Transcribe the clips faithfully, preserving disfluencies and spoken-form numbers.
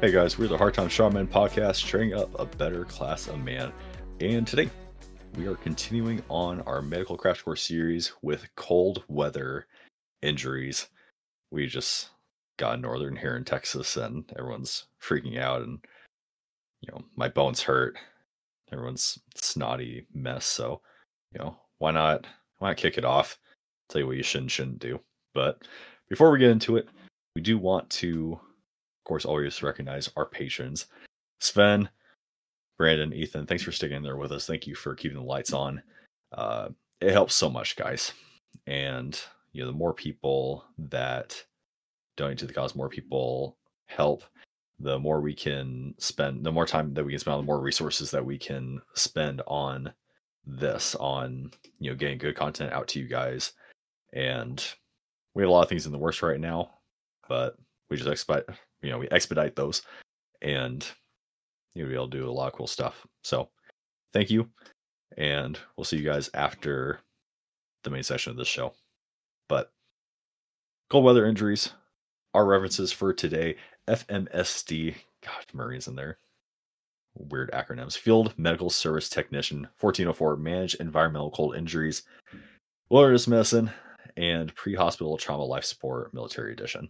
Hey guys, we're the Hard Time Shaman podcast, training up a better class of man. And today we are continuing on our medical crash course series with cold weather injuries. We just got northern here in Texas and everyone's freaking out, and you know, my bones hurt. Everyone's snotty mess. So, you know, why not why not kick it off? Tell you what you should and shouldn't do. But before we get into it, we do want to, of course, always recognize our patrons. Sven, Brandon, Ethan, thanks for sticking there with us. Thank you for keeping the lights on. Uh, it helps so much, guys. And you know, the more people that donate to the cause, more people help, the more we can spend, the more time that we can spend on, the more resources that we can spend on this, on you know, getting good content out to you guys. And we have a lot of things in the works right now, but we just expedite, you know, we expedite those, and you'll be able to do a lot of cool stuff. So thank you, and we'll see you guys after the main session of this show. But cold weather injuries, our references for today: F M S D, gosh, Marines in there, weird acronyms, Field Medical Service Technician, fourteen oh four, Manage Environmental Cold Injuries, Wilderness Medicine, and Pre-Hospital Trauma Life Support Military Edition.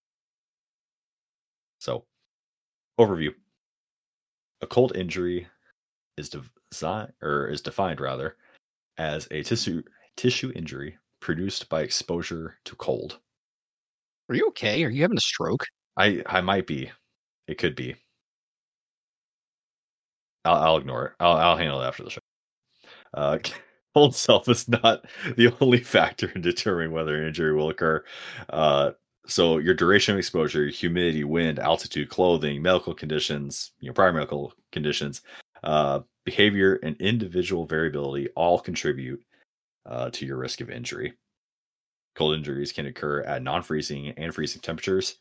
So, overview. A cold injury is designed, or is defined rather, as a tissue tissue injury produced by exposure to cold. Are you okay? Are you having a stroke? I I might be. It could be. I'll, I'll ignore it. I'll, I'll handle it after the show. Uh, cold itself is not the only factor in determining whether an injury will occur. Uh, so your duration of exposure, humidity, wind, altitude, clothing, medical conditions, you know, prior medical conditions, uh, behavior, and individual variability all contribute uh, to your risk of injury. Cold injuries can occur at non-freezing and freezing temperatures.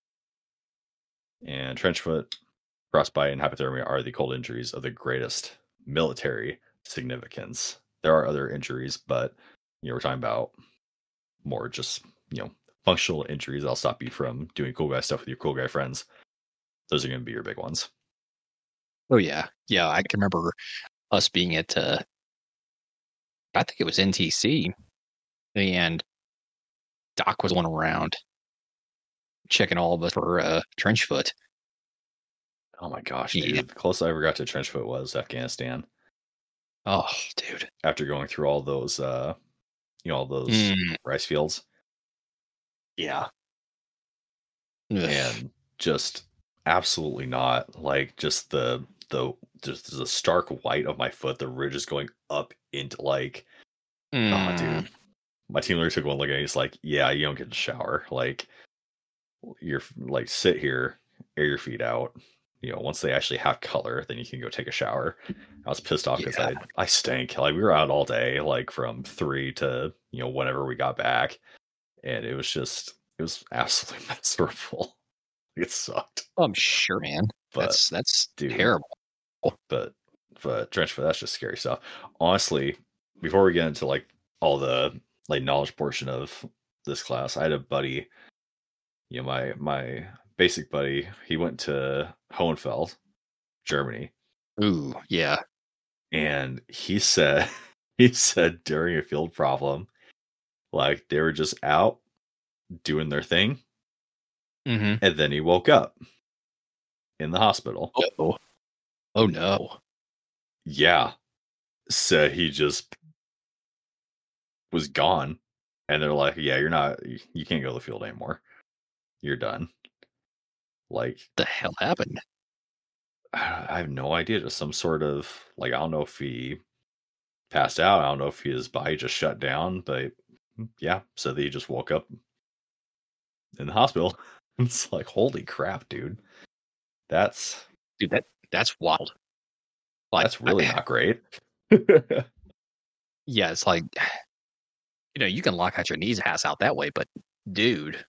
And trench foot, frostbite, and hypothermia are the cold injuries of the greatest military significance. There are other injuries, but you know, we're talking about more just, you know, functional injuries that'll stop you from doing cool guy stuff with your cool guy friends. Those are going to be your big ones. Oh yeah, yeah. I can remember us being at, uh, I think it was N T C, and Doc was one around checking all of us for uh, trench foot. Oh my gosh, Yeah. dude! The closest I ever got to trench foot was Afghanistan. Oh, dude. After going through all those, uh, you know, all those Mm, rice fields. yeah. And just absolutely not, like, just the the just the stark white of my foot, the ridge is going up into, like, mm. oh dude, my team leader took one look at it. He's like, yeah, you don't get to shower, like, you're like, sit here, air your feet out, you know, once they actually have color, then you can go take a shower. I was pissed off because Yeah. I I stank, like, we were out all day, like from three to, you know, whenever we got back, and it was just, it was absolutely miserable. It sucked. I'm sure, man. But That's that's dude, terrible. but but trench foot, that's just scary stuff. Honestly, before we get into like all the like knowledge portion of this class, I had a buddy, you know, my my basic buddy, he went to Hohenfeld, Germany, Ooh, yeah. and he said he said during a field problem, like they were just out doing their thing, Mm-hmm. and then he woke up in the hospital. Oh, oh no. Yeah. So he just was gone, and they're like, yeah, you're not, you can't go to the field anymore, you're done. Like, The hell happened? I have no idea, just some sort of, like, I don't know if he passed out, I don't know if his body just shut down, but yeah, so he just woke up in the hospital. It's like, holy crap, dude, that's Dude, that that's wild. Like, that's really I, not great. yeah, it's like, you know, you can lock out your knees ass out that way, but dude,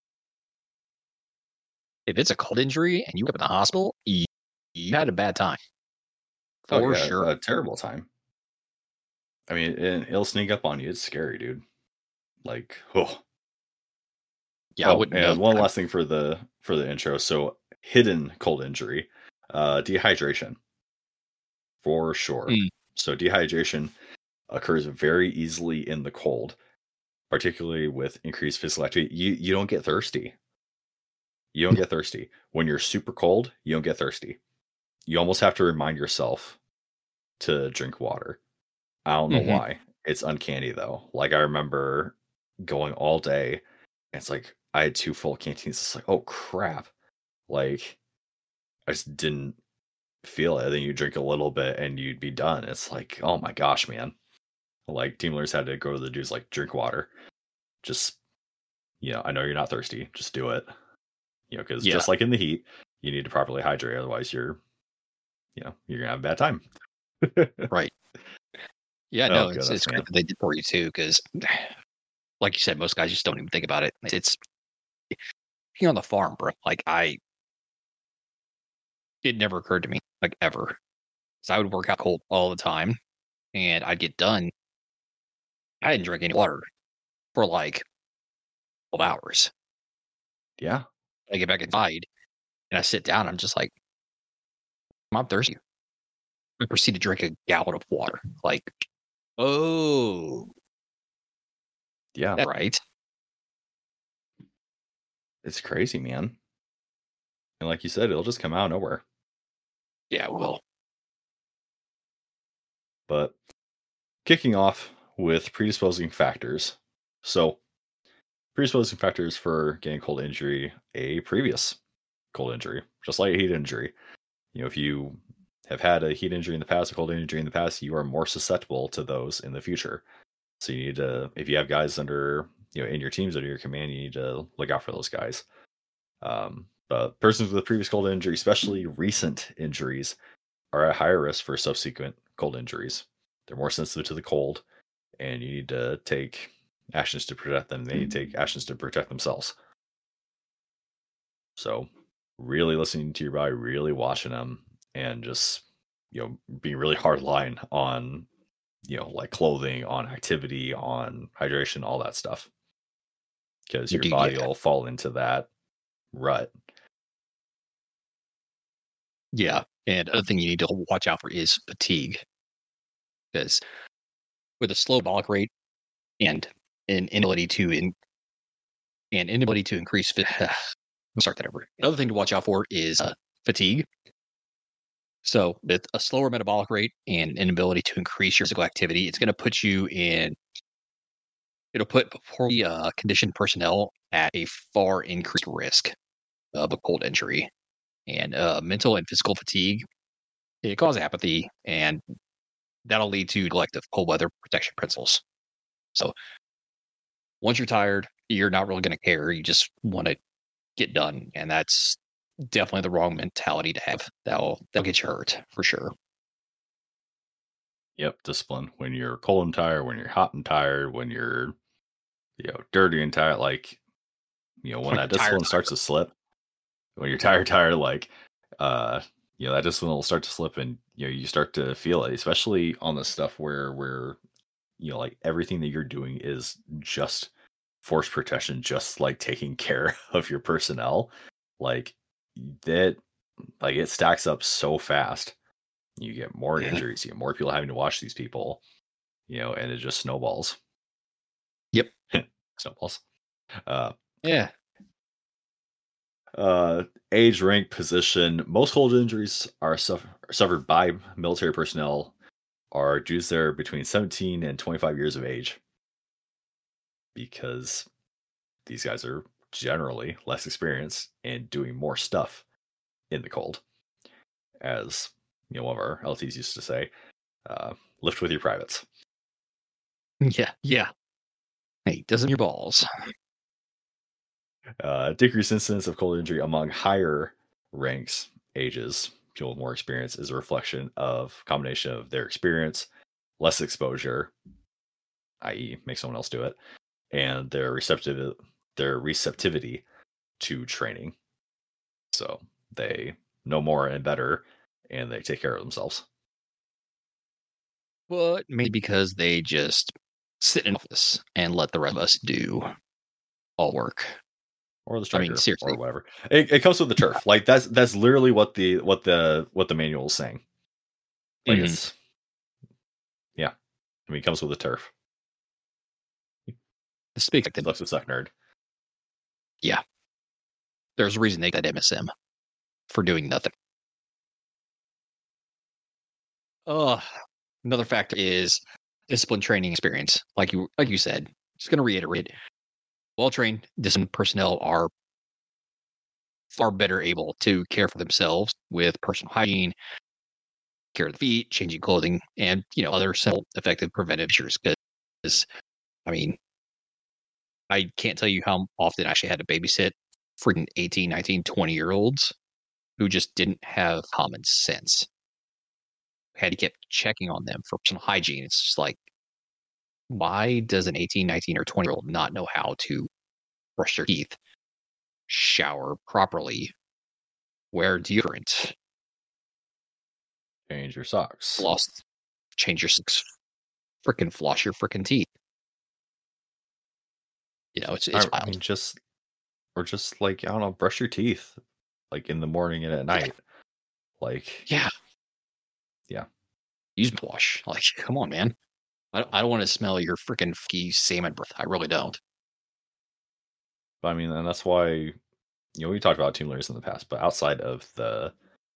if it's a cold injury and you wake up in the hospital, you, you had a bad time. Oh For yeah, sure. a terrible time. I mean, it, it'll sneak up on you, it's scary, dude. Like, oh. Yeah, I Oh, wouldn't know. and one last thing for the for the intro. So hidden cold injury, uh, dehydration, for sure. Mm. So dehydration occurs very easily in the cold, particularly with increased physical activity. You you don't get thirsty. You don't get thirsty. When you're super cold, you don't get thirsty. You almost have to remind yourself to drink water. I don't know Mm-hmm. why. It's uncanny though. Like I remember going all day, and it's like I had two full canteens. It's like, oh crap. Like I just didn't feel it. Then you drink a little bit and you'd be done. It's like, oh my gosh, man. Like team leaders had to go to the dudes like drink water. Just, you know, I know you're not thirsty. Just do it. You know, because Yeah. just like in the heat, you need to properly hydrate. Otherwise, you're, you know, you're gonna have a bad time. Right. Yeah, Oh, no, it's goodness, it's great man. that they did for you too, because like you said, most guys just don't even think about it. It's being on the farm, bro. Like I, it never occurred to me, like ever. So I would work out cold all the time, and I'd get done. I didn't drink any water for like twelve hours. Yeah. I get back inside and I sit down. I'm just like, I'm thirsty. I proceed to drink a gallon of water. Like, oh, Yeah. that's right. It's crazy, man. And like you said, it'll just come out of nowhere. Yeah, it will. But kicking off with predisposing factors. So, predisposing factors for getting cold injury, a previous cold injury, just like a heat injury. You know, if you have had a heat injury in the past, a cold injury in the past, you are more susceptible to those in the future. So you need to, if you have guys under, you know, in your teams under your command, you need to look out for those guys. Um, but persons with a previous cold injury, especially recent injuries, are at higher risk for subsequent cold injuries. They're more sensitive to the cold, and you need to take actions to protect them. They need to take actions to protect themselves. So, really listening to your body, really watching them, and just, you know, being really hard line on, you know, like clothing, on activity, on hydration, all that stuff, because your Dude, body yeah. will fall into that rut. Yeah. And other thing you need to watch out for is fatigue. Because with a slow metabolic rate and an inability to in, and inability to increase fit, I'll start that over. Another thing to watch out for is uh, fatigue. So with a slower metabolic rate and inability to increase your physical activity, it's going to put you in. It'll put poorly uh, conditioned personnel at a far increased risk of a cold injury, and uh, mental and physical fatigue. It causes apathy, and that'll lead to neglect of cold weather protection principles. So once you're tired, you're not really going to care. You just want to get done, and that's definitely the wrong mentality to have. That'll that'll get you hurt for sure. Yep, discipline. When you're cold and tired, when you're hot and tired, when you're, you know, dirty and tired, like, you know, when When that you're tired, discipline starts to slip, when you're tired, tired, like, uh, you know, that discipline will start to slip, and you know, you start to feel it, especially on the stuff where, where, you know, like everything that you're doing is just force protection, just like taking care of your personnel, like that, like it stacks up so fast. You get more yeah. injuries, you get more people having to watch these people, you know, and it just snowballs. Yep. Snowballs. Uh, Yeah. uh, age, rank, position. Most cold injuries are suffer- suffered by military personnel are dudes that are between seventeen and twenty-five years of age, because these guys are generally less experienced and doing more stuff in the cold. As you know, one of our L Ts used to say, uh, lift with your privates. Yeah. Yeah. Hey, doesn't your balls? Uh, decreased incidence of cold injury among higher ranks, ages, people with more experience is a reflection of combination of their experience, less exposure, that is, make someone else do it, and their receptive their receptivity to training. So they know more and better, and they take care of themselves. But maybe because they just sit in office and let the rest of us do all work. or the I striker mean, seriously. or whatever. It, it comes with the turf. Like that's that's literally what the what the what the manual is saying. Like Mhm. it's yeah. I mean, it comes with the turf. Speak like the Sucks to suck, nerd. Yeah. There's a reason they got M S M for doing nothing. Uh, another factor is discipline training experience. Like you like you said, just gonna reiterate. Well-trained, disciplined personnel are far better able to care for themselves with personal hygiene, care of the feet, changing clothing, and you know, other simple effective preventive measures. Because I mean, I can't tell you how often I actually had to babysit freaking eighteen, nineteen, twenty year olds who just didn't have common sense. Had to keep checking on them for personal hygiene. It's just like, why does an eighteen, nineteen, or twenty year old not know how to brush their teeth, shower properly, wear deodorant, Change your socks. floss, change your socks, freaking floss your freaking teeth? You know, it's it's I, wild. I mean, just or just like I don't know, brush your teeth like in the morning and at night. Like Yeah, yeah. use wash. Like, come on, man. I don't, I don't want to smell your freaking funky salmon breath. I really don't. But I mean, and that's why you know we talked about team leaders in the past, but outside of the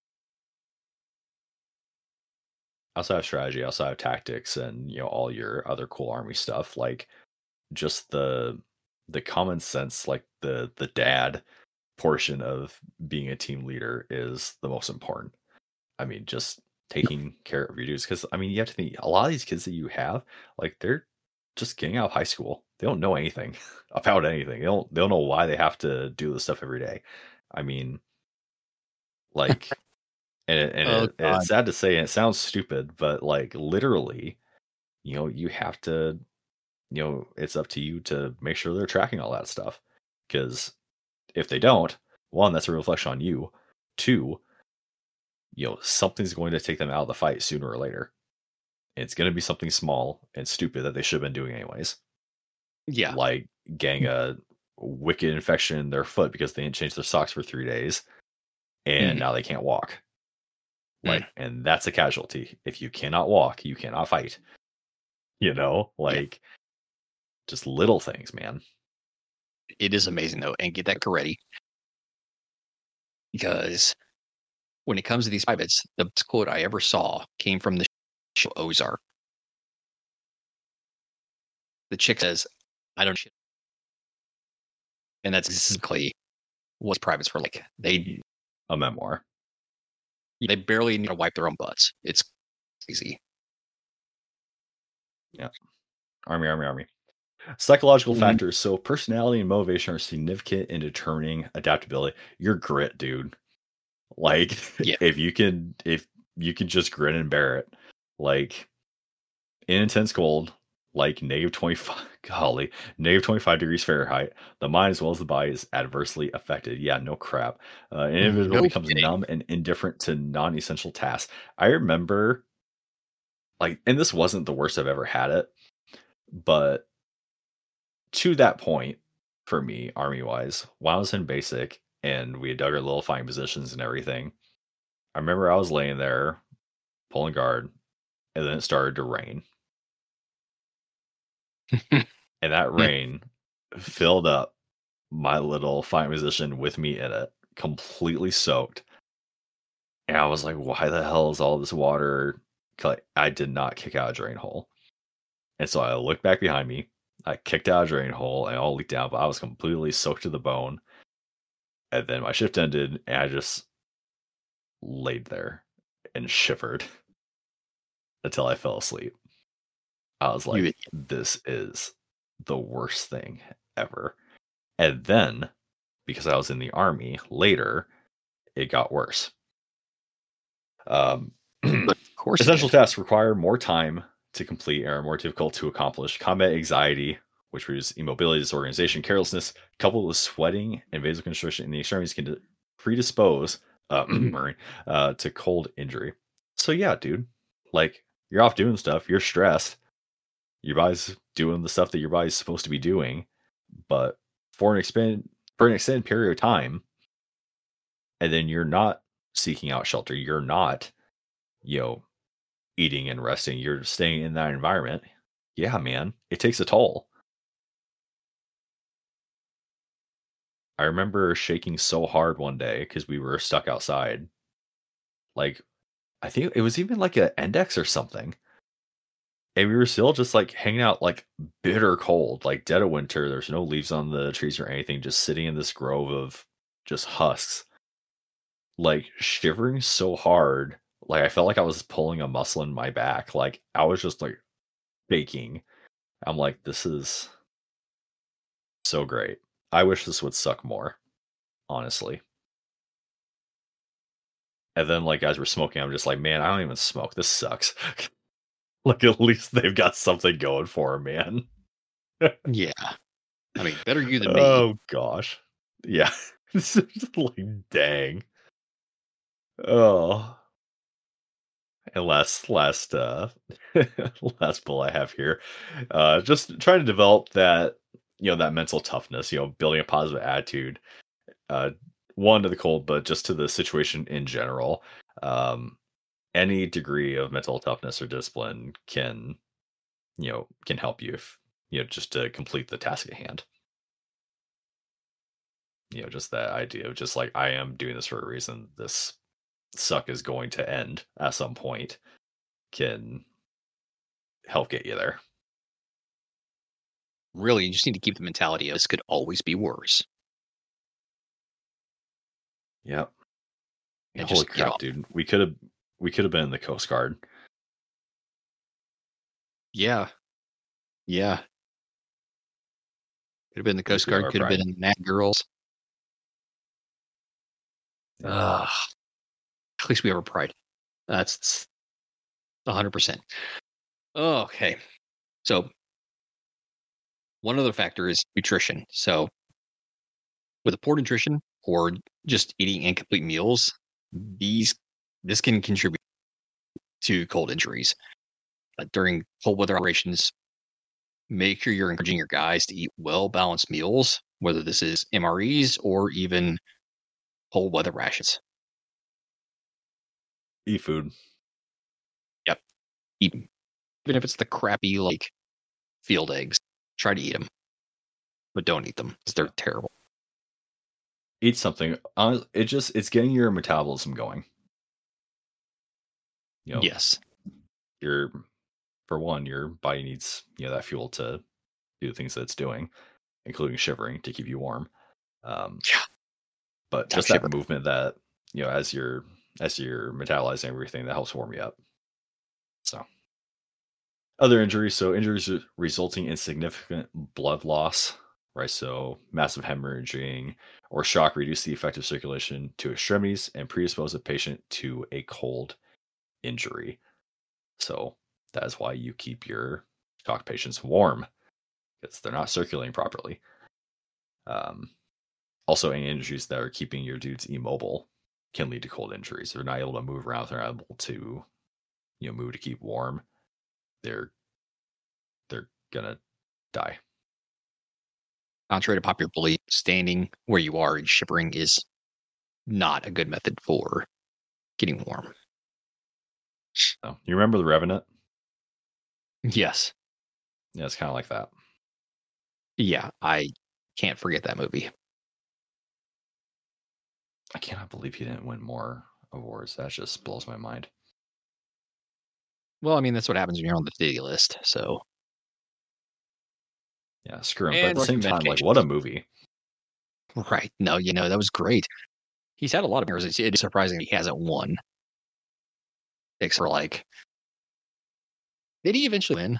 outside of strategy, outside of tactics, and you know all your other cool army stuff, like just the the common sense, like the the dad portion of being a team leader is the most important. I mean, just taking care of your dudes, because I mean, you have to think a lot of these kids that you have, like they're just getting out of high school. They don't know anything about anything. They don't. They don't know why they have to do this stuff every day. I mean, like, and it, and Oh it, God. it's sad to say, and it sounds stupid, but like literally, you know, you have to, you know, it's up to you to make sure they're tracking all that stuff, because if they don't, one, that's a reflection on you. Two, you know, something's going to take them out of the fight sooner or later. It's going to be something small and stupid that they should have been doing anyways. Yeah. Like getting a wicked infection in their foot because they didn't change their socks for three days and Mm. now they can't walk. Mm. Like, and that's a casualty. If you cannot walk, you cannot fight. You know, like just little things, man. It is amazing though, and get that ready because when it comes to these privates, the best quote I ever saw came from the show Ozark. The chick says, "I don't shit," and that's exactly what privates were like. They A memoir. they barely need to wipe their own butts. It's easy. Yeah. Army, army, army. Psychological Mhm. factors. So personality and motivation are significant in determining adaptability. Your grit, dude. Like Yeah. if you can if you can just grin and bear it. Like in intense cold, like negative twenty-five golly, negative twenty-five degrees Fahrenheit, the mind as well as the body is adversely affected. Yeah, no crap. Uh, an individual No becomes kidding. numb and indifferent to non-essential tasks. I remember like, and this wasn't the worst I've ever had it, but to that point, for me, army wise, while I was in basic and we had dug our little fighting positions and everything, I remember I was laying there pulling guard, and then it started to rain. And that rain filled up my little fighting position with me in it, completely soaked. And I was like, why the hell is all this water? 'Cause I did not kick out a drain hole. And so I looked back behind me. I kicked out a drain hole and it all leaked down, but I was completely soaked to the bone. And then my shift ended and I just laid there and shivered until I fell asleep. I was like, You- this is the worst thing ever. And then, because I was in the army later, it got worse. Um, Of course, it essential did. tasks require more time to complete and are more difficult to accomplish. Combat anxiety, which produces immobility, disorganization, carelessness, coupled with sweating and vasoconstriction in the extremities, can predispose uh, Murray, uh, to cold injury. So yeah, dude, like you're off doing stuff, you're stressed, your body's doing the stuff that your body's supposed to be doing, but for an expand for an extended period of time, and then you're not seeking out shelter, you're not, you know, eating and resting, you're staying in that environment. Yeah, man, it takes a toll. I remember shaking so hard one day because we were stuck outside. Like, I think it was even like an index or something. And we were still just like hanging out, like bitter cold, like dead of winter. There's no leaves on the trees or anything, just sitting in this grove of just husks, like shivering so hard. Like, I felt like I was pulling a muscle in my back. Like, I was just like baking. I'm like, this is so great. I wish this would suck more, honestly. And then, like, as we're smoking, I'm just like, man, I don't even smoke. This sucks. Like, at least they've got something going for 'em, man. Yeah. I mean, better you than me. Oh gosh. Yeah. It's just like, dang. Oh. And last last uh last pull I have here. Uh just trying to develop that, you know, that mental toughness, you know, building a positive attitude. Uh one to the cold, but just to the situation in general. Um any degree of mental toughness or discipline can, you know, can help you if, you know, just to complete the task at hand. You know, just that idea of just like, I am doing this for a reason. This suck is going to end at some point can help get you there. Really, you just need to keep the mentality of this could always be worse. Yep. And Yeah, just holy get crap, on. dude. We could have we could have been in the Coast Guard. Yeah. Yeah. Could have been the At least Coast we have Guard, our could have been pride. in the Nat Girls. Yeah. Uh, at least we have our pride. That's one hundred percent. Okay. So, one other factor is nutrition. So, with a poor nutrition or just eating incomplete meals, these this can contribute to cold injuries. Uh, during cold weather operations, make sure you're encouraging your guys to eat well balanced meals, whether this is M R Es or even cold weather rations. Eat food. Yep. Eat 'em. Even if it's the crappy like field eggs, try to eat them, but don't eat them because they're terrible. Eat something. Uh, it just it's getting your metabolism going. You know, Yes. your for one, your body needs, you know, that fuel to do the things that it's doing, including shivering to keep you warm. Um, Yeah. but Stop just that shivering. movement that, you know, as you're as you're metabolizing everything, that helps warm you up. So other injuries, so injuries re- resulting in significant blood loss, right? So massive hemorrhaging or shock reduce the effective circulation to extremities and predispose a patient to a cold injury. So that is why you keep your shock patients warm because they're not circulating properly. Um, also, any injuries that are keeping your dudes immobile can lead to cold injuries. They're not able to move around. They're not able to, you know, move to keep warm. They're they're gonna die. Contrary to popular belief, standing where you are and shivering is not a good method for getting warm. So, you remember the Revenant? Yes. Yeah, it's kind of like that. Yeah, I can't forget that movie. I cannot believe he didn't win more awards. That just blows my mind. Well, I mean, that's what happens when you're on the Disney list. So, Yeah, screw him. But at and the same time, like, what a movie. Right. No, you know, that was great. He's had a lot of mirrors. It's, it's surprising he hasn't won. Except for like, did he eventually win?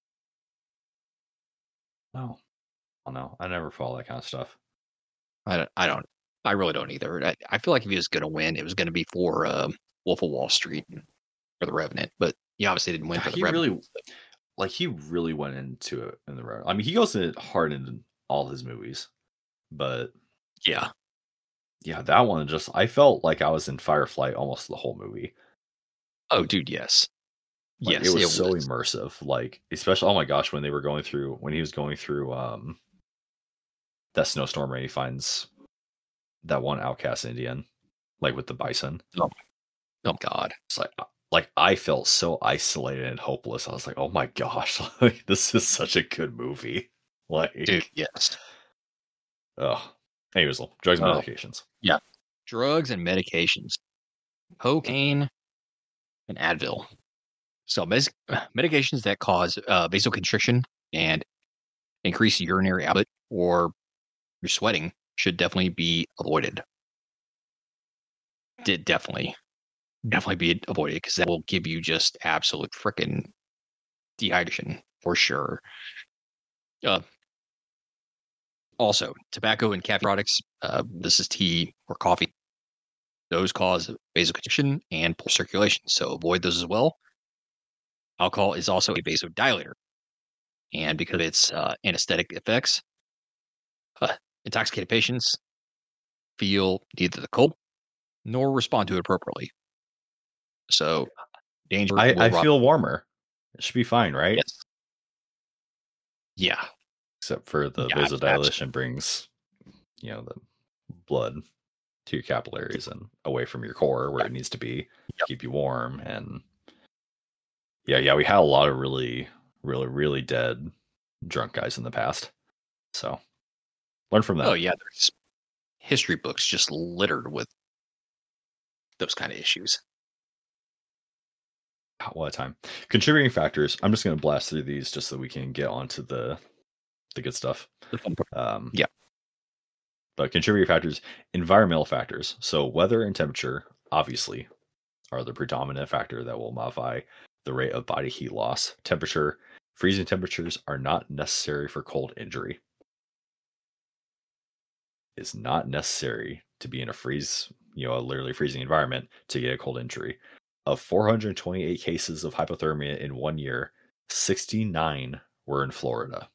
No, oh, no, I never follow that kind of stuff. I don't. I don't. I really don't either. I, I feel like if he was going to win, it was going to be for um, Wolf of Wall Street or The Revenant. But he obviously didn't win Yeah, for The he Revenant. really, like, he really went into it in the road. I mean, he goes in hard in all his movies, but Yeah. yeah, that one just I felt like I was in Firefly almost the whole movie. Oh, dude, yes. Like, Yes, it was it so was. immersive. Like, especially, oh my gosh, when they were going through when he was going through um that snowstorm and he finds that one outcast Indian, like with the bison. Oh, oh God. It's like like I felt so isolated and hopeless. I was like, oh my gosh, like this is such a good movie. Dude, Like, yes. oh, anyways, drugs and Oh, medications. yeah. Drugs and medications. Cocaine and Advil. So mes- medications that cause uh, vasoconstriction and increase urinary output or your sweating should definitely be avoided. Did definitely, definitely be avoided because that will give you just absolute freaking dehydration for sure. Uh, also, tobacco and caffeine products. Uh, this is tea or coffee. Those cause vasoconstriction and poor circulation, so avoid those as well. Alcohol is also a vasodilator, and because of its uh, anesthetic effects, uh, intoxicated patients feel neither the cold nor respond to it appropriately. So, danger I, will I rob. feel warmer. It should be fine, right? Yes. Yeah. Except for the Yeah. vasodilation brings, you know, the blood to your capillaries and away from your core where Yep. it needs to be to Yep. keep you warm. And yeah, yeah, we had a lot of really, really, really dead drunk guys in the past. So learn from that. Oh yeah. There's history books just littered with those kind of issues. What a time. Contributing factors. I'm just going to blast through these just so we can get onto the the good stuff. The fun part. Um, Yeah. But contributing factors, environmental factors. So weather and temperature, obviously, are the predominant factor that will modify the rate of body heat loss. Temperature, freezing temperatures are not necessary for cold injury. It's not necessary to be in a freeze, you know, a literally freezing environment to get a cold injury. Of four hundred twenty-eight cases of hypothermia in one year, sixty-nine were in Florida.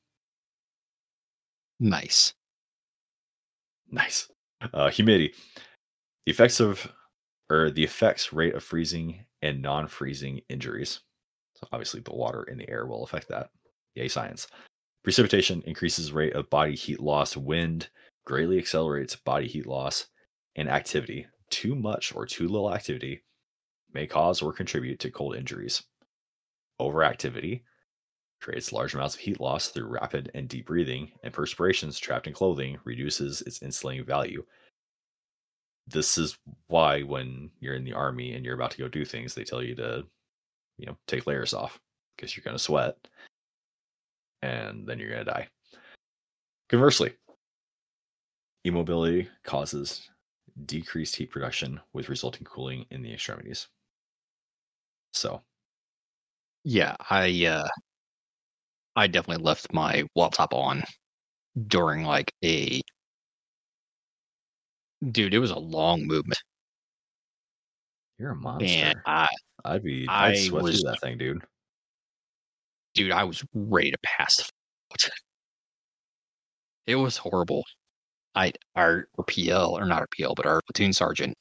Nice. Nice. Uh, humidity. The effects of, or the effects rate of freezing and non-freezing injuries. So obviously the water in the air will affect that. Yay, science. Precipitation increases rate of body heat loss. Wind greatly accelerates body heat loss. And activity. Too much or too little activity may cause or contribute to cold injuries. Overactivity creates large amounts of heat loss through rapid and deep breathing, and perspirations trapped in clothing reduces its insulating value. This is why when you're in the army and you're about to go do things, they tell you to, you know, take layers off because you're going to sweat and then you're going to die. Conversely, immobility causes decreased heat production with resulting cooling in the extremities. So, Yeah, I uh I definitely left my laptop on during like a dude, it was a long movement. you're a And monster. I I'd be, I'd I sweat was through that thing, dude. dude, I was ready to pass the f- It was horrible. I our P L or not our P L, but our platoon sergeant,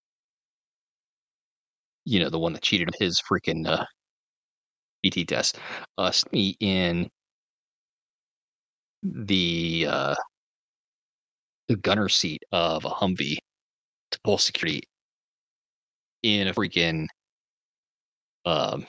you know, the one that cheated on his freaking uh, B T test, uh, sent me in the uh, the gunner seat of a Humvee to pull security in a freaking um.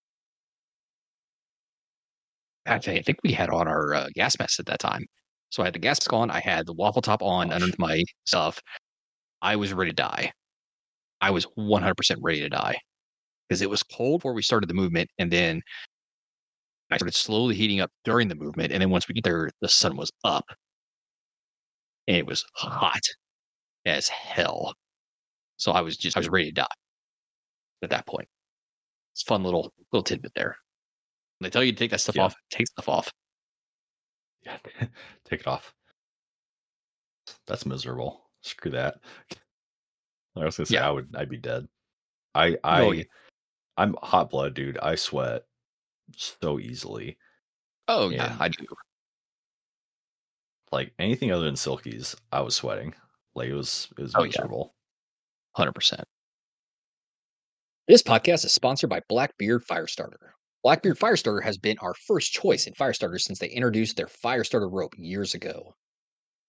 Actually, I think we had on our uh, gas mask at that time. So I had the gas mask on. I had the waffle top on Gosh. underneath my stuff. I was ready to die. I was one hundred percent ready to die because it was cold before we started the movement, and then I started slowly heating up during the movement. And then once we get there, the sun was up, and it was hot as hell. So I was just I was ready to die at that point. It's a fun little little tidbit there. When they tell you to take that stuff Yeah. off, take stuff off. Yeah, take it off. That's miserable. Screw that. I was gonna say Yeah. I would, I'd be dead. I, I, Oh, yeah. I'm hot blood, dude. I sweat so easily. Oh yeah, And I do. like anything other than silkies, I was sweating. Like it was, it was Oh yeah, miserable. one hundred percent. This podcast is sponsored by Blackbeard Firestarter. Blackbeard Firestarter has been our first choice in Firestarter since they introduced their Firestarter rope years ago.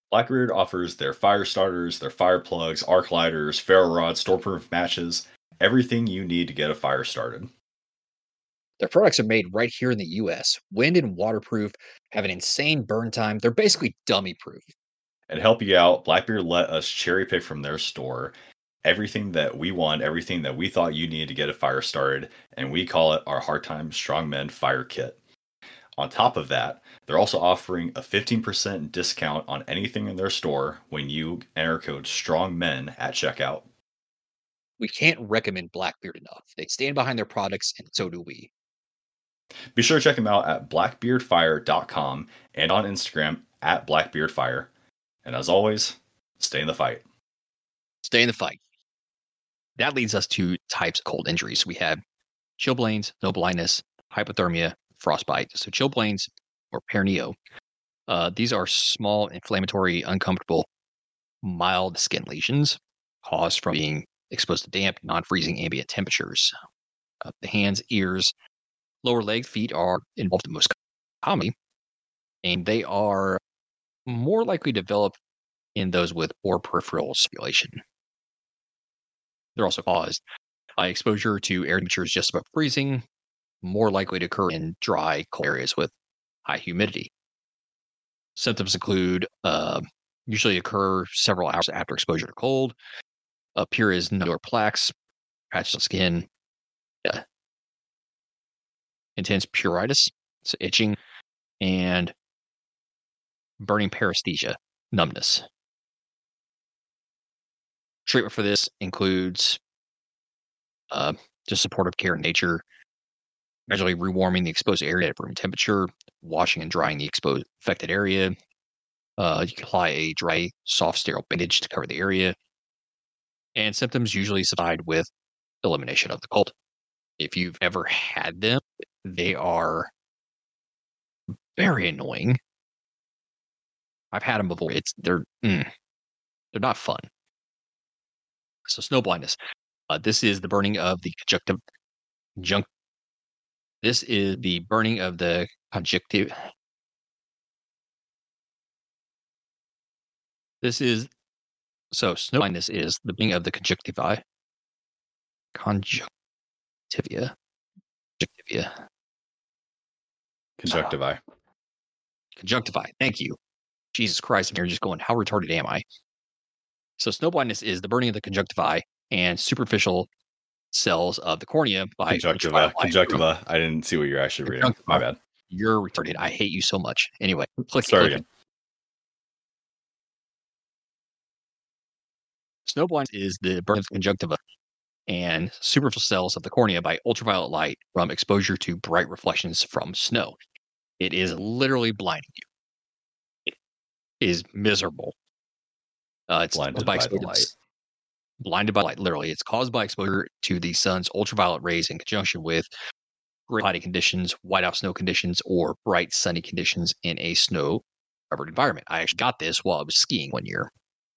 Blackbeard offers their fire starters, their fire plugs, arc lighters, ferro rods, stormproof matches, everything you need to get a fire started. Their products are made right here in the U S, wind and waterproof, have an insane burn time. They're basically dummy proof. And help you out, Blackbeard let us cherry pick from their store everything that we want, everything that we thought you needed to get a fire started, and we call it our Hard Time Strong Men Fire Kit. On top of that, they're also offering a fifteen percent discount on anything in their store when you enter code STRONGMEN at checkout. We can't recommend Blackbeard enough. They stand behind their products, and so do we. Be sure to check them out at blackbeard fire dot com and on Instagram at blackbeardfire. And as always, stay in the fight. Stay in the fight. That leads us to types of cold injuries. We have chilblains, snow blindness, hypothermia, frostbite. So chilblains or pernio. Uh, these are small, inflammatory, uncomfortable, mild skin lesions caused from being exposed to damp, non-freezing ambient temperatures. Uh, the hands, ears, lower leg, feet are involved the most commonly, and they are more likely to develop in those with poor peripheral circulation. They're also caused by exposure to air temperatures just above freezing, more likely to occur in dry, cold areas with high humidity. Symptoms include uh, usually occur several hours after exposure to cold, appear as nodular plaques, patches of skin, uh, intense pruritus, so itching, and burning paresthesia, numbness. Treatment for this includes uh, just supportive care in nature, gradually rewarming the exposed area at room temperature, washing and drying the exposed affected area. Uh, you can apply a dry, soft, sterile bandage to cover the area. And symptoms usually subside with elimination of the cold. If you've ever had them, they are very annoying. I've had them before. It's they're mm, they're not fun. So snow blindness. Uh, this is the burning of the conjunctive. Junk. This is the burning of the conjunctive. This is so snow blindness is the burning of the conjunctiva. Conjunctivia. Conjunctivia. Conjunctivi. Conjunctivi. Thank you. Jesus Christ, I'm here just going, how retarded am I? So snow blindness is the burning of the conjunctivi and superficial cells of the cornea by Conjunctiva. Conjunctiva. I didn't see what you're actually reading. My bad. You're retarded. I hate you so much. Anyway, click Start click again. Snow blindness is the burning of the conjunctiva and superficial cells of the cornea by ultraviolet light from exposure to bright reflections from snow. It is literally blinding you. It is miserable. Uh, it's Blinded by, by the light. Blinded by light, literally. It's caused by exposure to the sun's ultraviolet rays in conjunction with great lighting conditions, whiteout snow conditions, or bright sunny conditions in a snow-covered environment. I actually got this while I was skiing one year.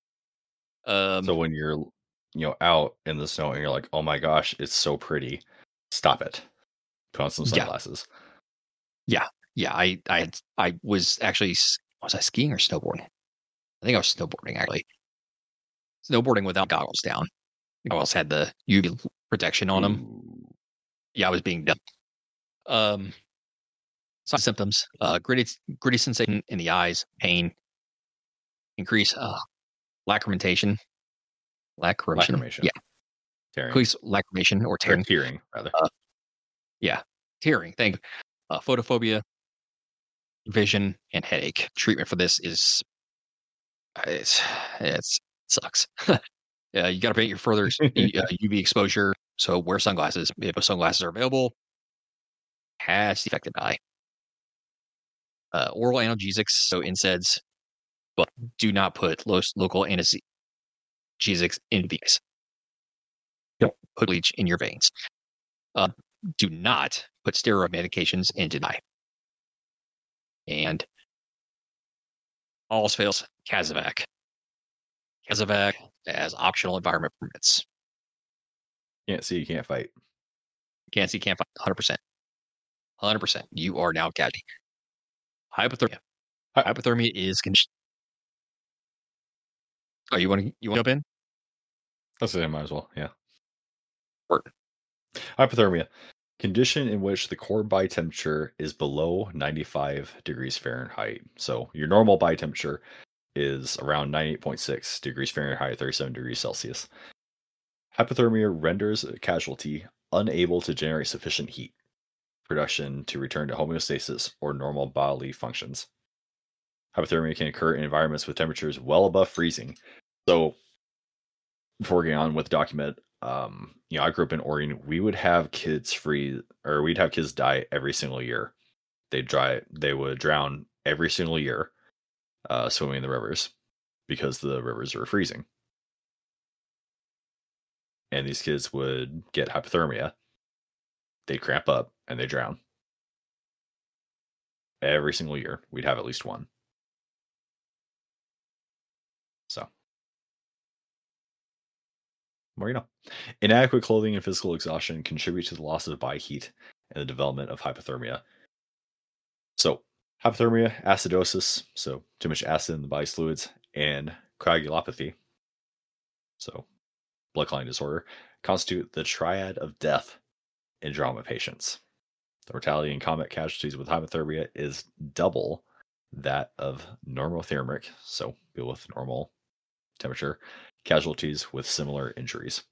Um, so when you're, you know, out in the snow and you're like, "Oh my gosh, it's so pretty," stop it. Put on some sunglasses. Yeah, yeah. I, I, had, I was actually was I skiing or snowboarding? I think I was snowboarding actually. Snowboarding without goggles down. Goggles had the U V protection on them. Ooh. Yeah, I was being dumb. Um, some symptoms: uh, gritty, gritty sensation in the eyes, pain, increase uh, lacrimation, lacrimation, lacrimation. yeah, tearing. Increase lacrimation or tearing, or tearing rather. Uh, yeah, tearing. Thank you. Uh, photophobia, vision, and headache. Treatment for this is it's it's it sucks. Yeah, you got to prevent your further U V exposure. So wear sunglasses if sunglasses are available. Has the affected eye. Uh, oral analgesics, so N SAIDs, but do not put lo- local analgesics into the eyes. Don't put bleach in your veins. Uh, do not put steroid medications into the eye. And all else fails, Casovac. Casovac as optional environment permits. Can't see, you can't fight. Can't see, can't fight. one hundred percent. one hundred percent. You are now casualty. Hypothermia. Hi- Hypothermia is condition. Oh, you want to you want to jump in? I say I might as well. Yeah. Or Hypothermia. Condition in which the core body temperature is below ninety-five degrees Fahrenheit. So your normal body temperature is around ninety-eight point six degrees Fahrenheit, thirty-seven degrees Celsius. Hypothermia renders a casualty unable to generate sufficient heat production to return to homeostasis or normal bodily functions. Hypothermia can occur in environments with temperatures well above freezing. So, before getting on with the document, um, you know, I grew up in Oregon. We would have kids freeze, or we'd have kids die every single year. They'd dry, they would drown every single year, uh, swimming in the rivers because the rivers were freezing. And these kids would get hypothermia. They'd cramp up and they drown. Every single year, we'd have at least one. So, more you know. Inadequate clothing and physical exhaustion contribute to the loss of body heat and the development of hypothermia. So, hypothermia, acidosis, so too much acid in the body's fluids, and coagulopathy, so blood clotting disorder, constitute the triad of death in drama patients. The mortality in combat casualties with hypothermia is double that of normothermic, so people with normal temperature, casualties with similar injuries.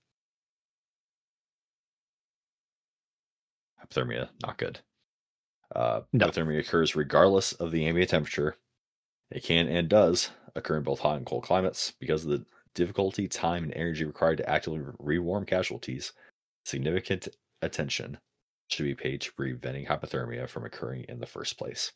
Hypothermia, not good. Uh, no. Hypothermia occurs regardless of the ambient temperature. It can and does occur in both hot and cold climates because of the difficulty, time, and energy required to actively rewarm casualties. Significant attention should be paid to preventing hypothermia from occurring in the first place.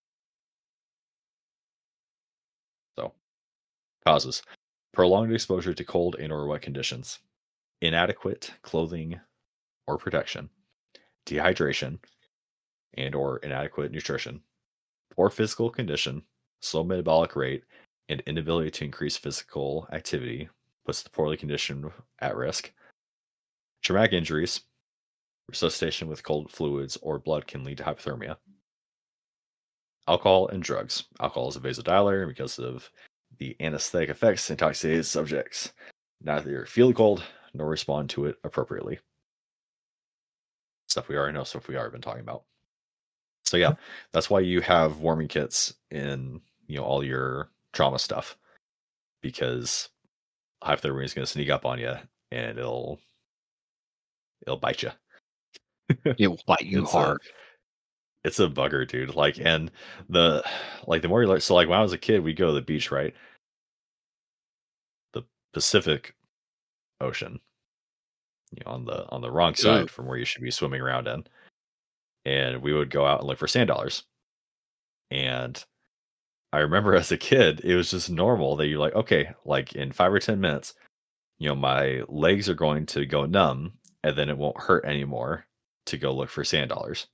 So, causes: prolonged exposure to cold and or wet conditions, inadequate clothing or protection, dehydration and or inadequate nutrition, poor physical condition, slow metabolic rate, and inability to increase physical activity puts the poorly conditioned at risk. Traumatic injuries, resuscitation with cold fluids or blood can lead to hypothermia. Alcohol and drugs. Alcohol is a vasodilator, and because of the anesthetic effects, intoxicated subjects neither feel the cold nor respond to it appropriately. Stuff we already know, stuff we already been talking about. So yeah, that's why you have warming kits in, you know, all your trauma stuff, because hypothermia is going to sneak up on you and it'll it'll bite you. It will bite you it's hard. A, it's a bugger, dude. Like, and the like the more you learn, so like when I was a kid, we'd go to the beach, right? The Pacific Ocean, you know, on the on the wrong side Ooh. From where you should be swimming around in. And we would go out and look for sand dollars. And I remember as a kid, it was just normal that you're like, okay, like in five or ten minutes, you know, my legs are going to go numb and then it won't hurt anymore to go look for sand dollars.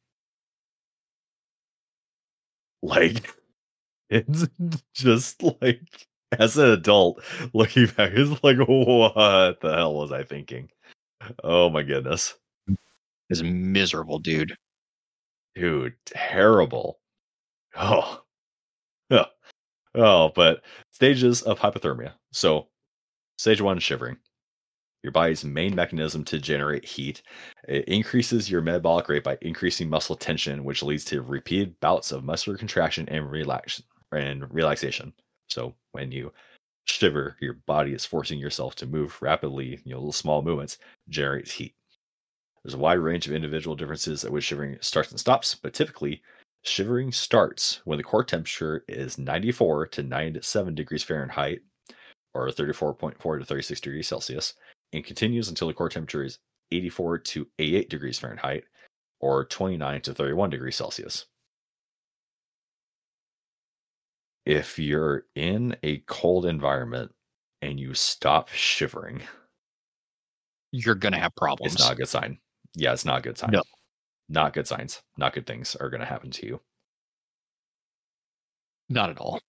Like, it's just like, as an adult looking back, it's like, what the hell was I thinking? Oh my goodness. It's miserable, dude. Dude, terrible. Oh. Oh. Oh, but stages of hypothermia. So, stage one, shivering. Your body's main mechanism to generate heat. It increases your metabolic rate by increasing muscle tension, which leads to repeated bouts of muscular contraction and relax and relaxation. So, when you shiver, your body is forcing yourself to move rapidly. You know, little small movements generates heat. There's a wide range of individual differences at which shivering starts and stops, but typically shivering starts when the core temperature is ninety-four to ninety-seven degrees Fahrenheit, or thirty-four point four to thirty-six degrees Celsius, and continues until the core temperature is eighty-four to eighty-eight degrees Fahrenheit, or twenty-nine to thirty-one degrees Celsius. If you're in a cold environment and you stop shivering, you're going to have problems. It's not a good sign. Yeah, it's not a good sign. No. Not good signs. Not good things are going to happen to you. Not at all.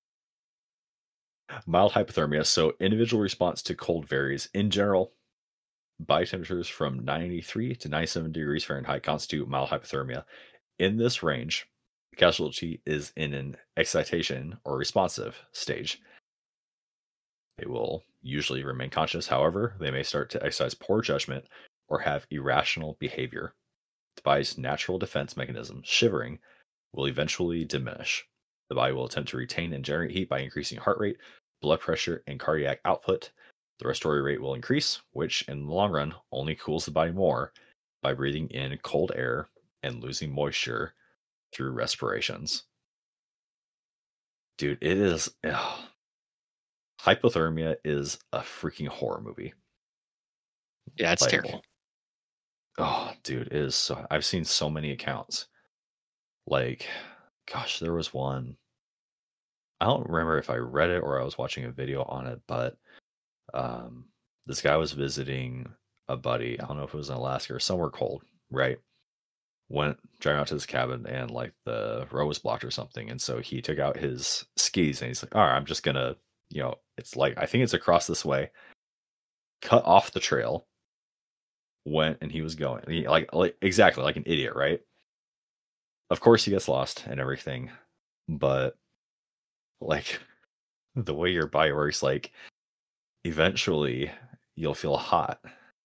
Mild hypothermia. So individual response to cold varies. In general, body temperatures from ninety-three to ninety-seven degrees Fahrenheit constitute mild hypothermia. In this range, the casualty is in an excitation or responsive stage. They will usually remain conscious. However, they may start to exercise poor judgment or have irrational behavior. The body's natural defense mechanism, shivering, will eventually diminish. The body will attempt to retain and generate heat by increasing heart rate, blood pressure, and cardiac output. The respiratory rate will increase, which in the long run only cools the body more by breathing in cold air and losing moisture through respirations. Dude, it is. Ugh. Hypothermia is a freaking horror movie. Yeah, it's Like, terrible. oh, dude, it is so. I've seen so many accounts. Like, gosh, there was one. I don't remember if I read it or I was watching a video on it, but um, this guy was visiting a buddy. I don't know if it was in Alaska or somewhere cold, right? Went driving out to his cabin and like the road was blocked or something. And so he took out his skis and he's like, all right, I'm just gonna, you know, it's like, I think it's across this way, cut off the trail, went and he was going he, like, like exactly like an idiot, right? Of course he gets lost and everything, but like the way your body works, like eventually you'll feel hot.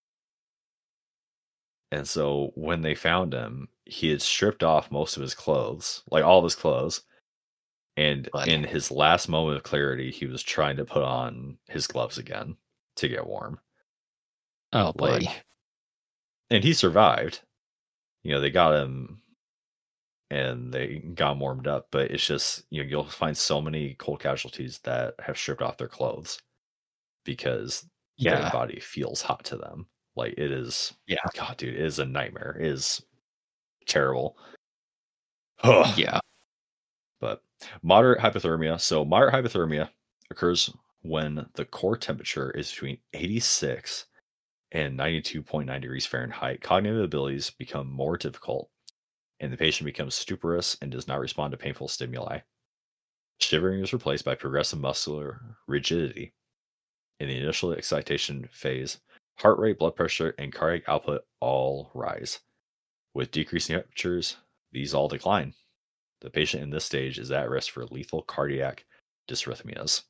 And so when they found him, he had stripped off most of his clothes, like all of his clothes. And Buddy. in his last moment of clarity, he was trying to put on his gloves again to get warm. Oh, buddy. Like, and he survived. You know, they got him and they got him warmed up, but it's just, you know, you'll find so many cold casualties that have stripped off their clothes because their Yeah. body feels hot to them. Like, it is, Yeah. God, dude, it is a nightmare. It is terrible. Yeah. But moderate hypothermia. So moderate hypothermia occurs when the core temperature is between eighty-six and ninety-two point nine degrees Fahrenheit. Cognitive abilities become more difficult, and the patient becomes stuporous and does not respond to painful stimuli. Shivering is replaced by progressive muscular rigidity. In the initial excitation phase, heart rate, blood pressure, and cardiac output all rise. With decreasing temperatures, these all decline. The patient in this stage is at risk for lethal cardiac dysrhythmias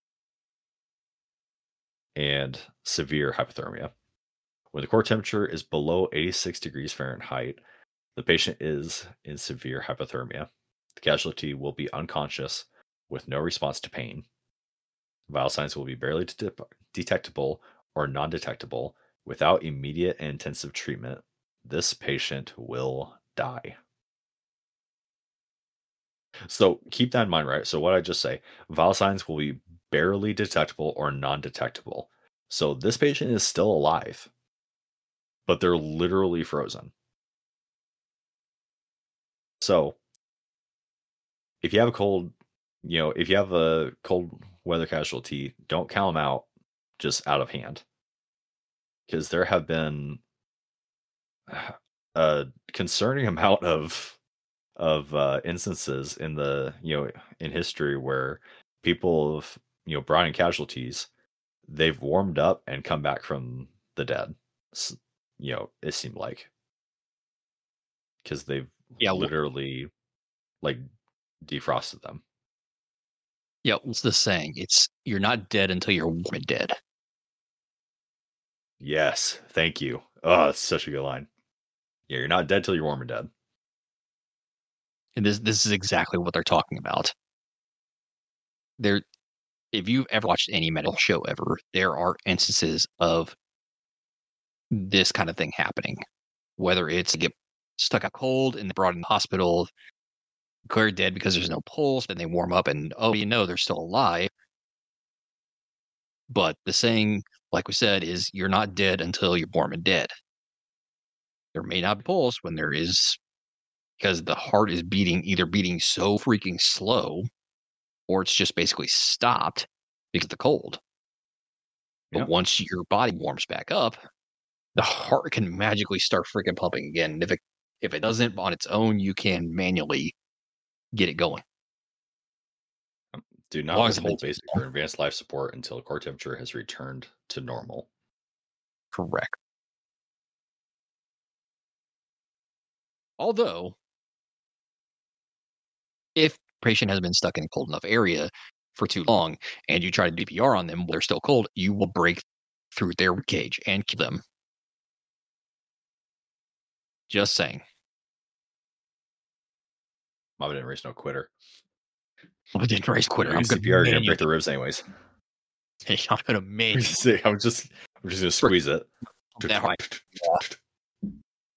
and severe hypothermia. When the core temperature is below eighty-six degrees Fahrenheit, the patient is in severe hypothermia. The casualty will be unconscious with no response to pain. Vital signs will be barely de- detectable or non-detectable. Without immediate and intensive treatment, this patient will die. So keep that in mind, right? So what I just say, vital signs will be barely detectable or non-detectable. So this patient is still alive, but they're literally frozen. So if you have a cold, you know, if you have a cold weather casualty, don't count them out just out of hand. Because there have been a concerning amount of of uh, instances in the, you know, in history where people have, you know, brought in casualties, they've warmed up and come back from the dead. S- You know, it seemed like because they've Yeah. wh- literally like defrosted them. Yeah. What's the saying? It's you're not dead until you're warm and dead. Yes, thank you. Oh, it's such a good line. Yeah, you're not dead till you're warm and dead. And this this is exactly what they're talking about. There, if you've ever watched any medical show ever, there are instances of this kind of thing happening. Whether it's to get stuck out cold and brought in the hospital, declared dead because there's no pulse, then they warm up and oh, you know, they're still alive. But the saying, like we said, is you're not dead until you're warm and dead. There may not be pulse when there is, because the heart is beating, either beating so freaking slow, or it's just basically stopped because of the cold. But Yeah. once your body warms back up, the heart can magically start freaking pumping again. And if it if it doesn't on its own, you can manually get it going. Do As not long as it's been withhold basic or advanced life support until core temperature has returned to normal. correct. Although, if patient has been stuck in a cold enough area, for too long and you try to do C P R on them while they're still cold, you will break through their cage and kill them. Just saying. Mama didn't raise no quitter. I didn't raise quitter. I'm I'm C P R, you're gonna break the ribs anyways. I'm gonna man. I'm just, I'm just gonna squeeze it. That right. Yeah.